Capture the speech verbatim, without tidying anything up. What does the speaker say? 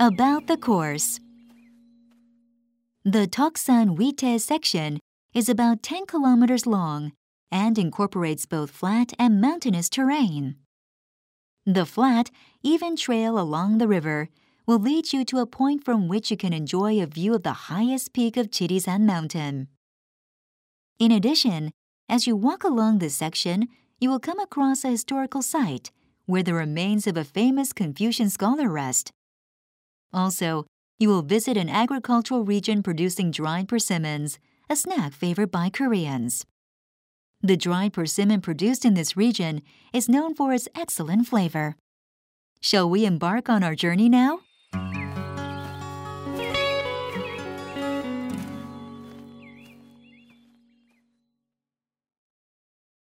About the course. The Toksan Wite section is about ten kilometers long and incorporates both flat and mountainous terrain. The flat, even trail along the river will lead you to a point from which you can enjoy a view of the highest peak of Chirisan Mountain. In addition, as you walk along this section, you will come across a historical site where the remains of a famous Confucian scholar rest. Also, you will visit an agricultural region producing dried persimmons, a snack favored by Koreans. The dried persimmon produced in this region is known for its excellent flavor. Shall we embark on our journey now?